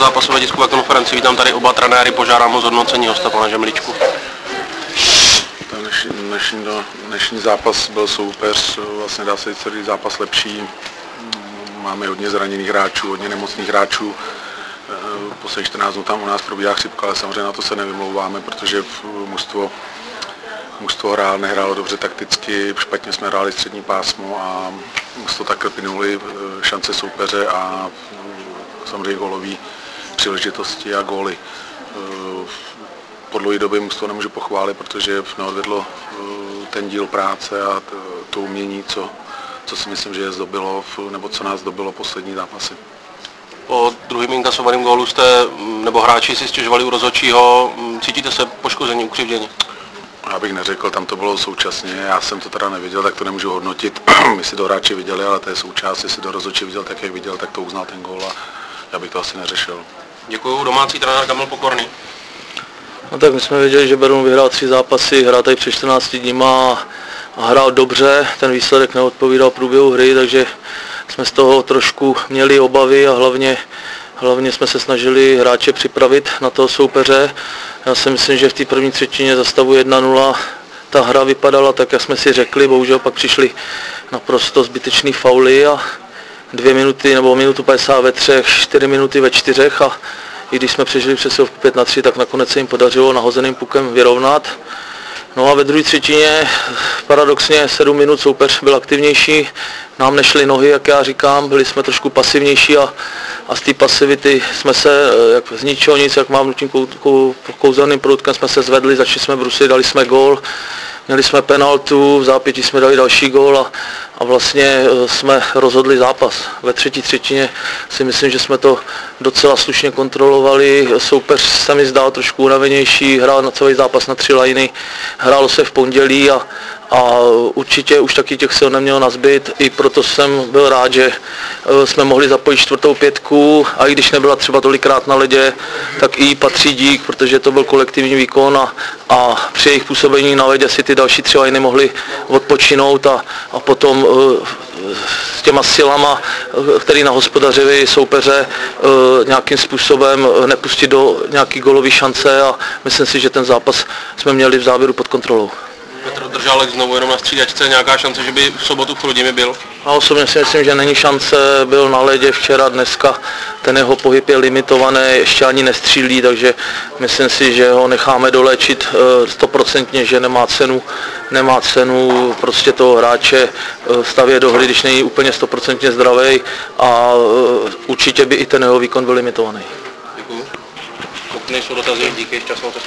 Zápasové tiskové konferenci vítám tady oba trenéry, požádám o zhodnocení hosta pana Žemličku. Dnešní zápas byl soupeř, vlastně dá se celý zápas lepší. Máme hodně zraněných hráčů, hodně nemocných hráčů. Poslední 14 dnů tam u nás probíhá chřipka, ale samozřejmě na to se nevymlouváme, protože mužstvo nehrálo dobře takticky, špatně jsme hráli střední pásmo a mužstvo takhle plynuli šance soupeře a samozřejmě gólový příležitosti a góly. Po dlouhé době mužstvo nemůžu pochválit, protože neodvedlo ten díl práce a to umění, co si myslím, že je zdobilo, nebo co nás zdobilo poslední zápasy. Po druhým inkasovaným gólu nebo hráči si stěžovali u rozhodčího, cítíte se poškození, ukřivdění? Já bych neřekl, tam to bylo současně, já jsem to teda neviděl, tak to nemůžu hodnotit. My si to hráči viděli, ale to je součást, jestli to rozhodčí viděl tak, jak viděl, tak to uznal ten gól a já bych to asi neřešil. Děkuju, domácí trenér Kamil Pokorný. No tak my jsme věděli, že Beroun vyhrál 3 zápasy, hrál tady před 14 dníma a hrál dobře, ten výsledek neodpovídal průběhu hry, takže jsme z toho trošku měli obavy a hlavně jsme se snažili hráče připravit na toho soupeře. Já si myslím, že v té první třetině za stavu 1-0 ta hra vypadala tak, jak jsme si řekli, bohužel pak přišly naprosto zbytečný fauly a 2 minuty nebo minutu 50 ve 3, 4 minuty ve 4 a i když jsme přežili přesilovku 5-3, tak nakonec se jim podařilo nahozeným pukem vyrovnat. No a ve druhé třetině paradoxně 7 minut soupeř byl aktivnější, nám nešly nohy, jak já říkám, byli jsme trošku pasivnější a z té pasivity jsme se jak z ničeho nic, jak mám tím kouzelným proutkem, jsme se zvedli, začali jsme brusit, dali jsme gól, měli jsme penaltu, v zápětí jsme dali další gól a vlastně jsme rozhodli zápas. Ve třetí třetině si myslím, že jsme to docela slušně kontrolovali, soupeř se mi zdál trošku unavenější, hrál na celý zápas na 3 lajny, hrálo se v pondělí a určitě už taky těch sil nemělo nazbyt, i proto jsem byl rád, že jsme mohli zapojit 4. pětku a i když nebyla třeba tolikrát na ledě, tak i patří dík, protože to byl kolektivní výkon a při jejich působení na ledě si ty další 3 lajny mohli odpočinout a potom s těma silama, který nahospodařili soupeře, nějakým způsobem nepustit do nějaký gólový šance a myslím si, že ten zápas jsme měli v závěru pod kontrolou. Petr Držálek znovu jenom na střídačce, nějaká šance, že by v sobotu v Chrudimi byl? A osobně si myslím, že není šance, byl na ledě včera, dneska ten jeho pohyb je limitovaný, ještě ani nestřílí, takže myslím si, že ho necháme doléčit 100%, že nemá cenu prostě toho hráče stavět do hry, když není úplně 100% zdravý a určitě by i ten jeho výkon byl limitovaný. Děkuju. Pokud nejsou dotazy, díky, šťastnou cestu.